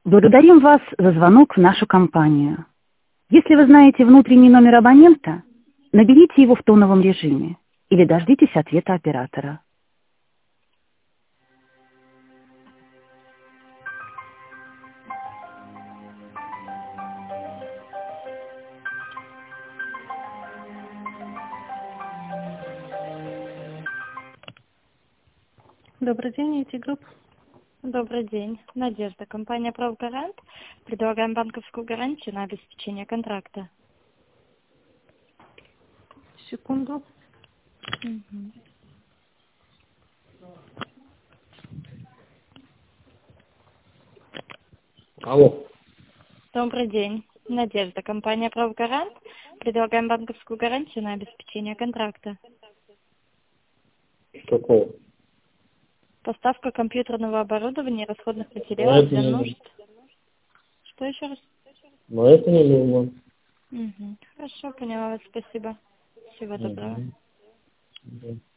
Благодарим вас за звонок в нашу компанию. Если вы знаете внутренний номер абонента, наберите его в тоновом режиме или дождитесь ответа оператора. Добрый день, IT-групп. Добрый день. Надежда. Компания «Правгарант». Предлагаем банковскую гарантию на обеспечение контракта. Секунду. Мгм. Алло. Добрый день. Надежда. Компания «Правгарант». Предлагаем банковскую гарантию на обеспечение контракта. Что такого? Поставка компьютерного оборудования и расходных Но материалов это для не нужд. нужно. Что еще раз? Но это не нужно. Хорошо, поняла вас. Спасибо. Всего доброго. Мгм.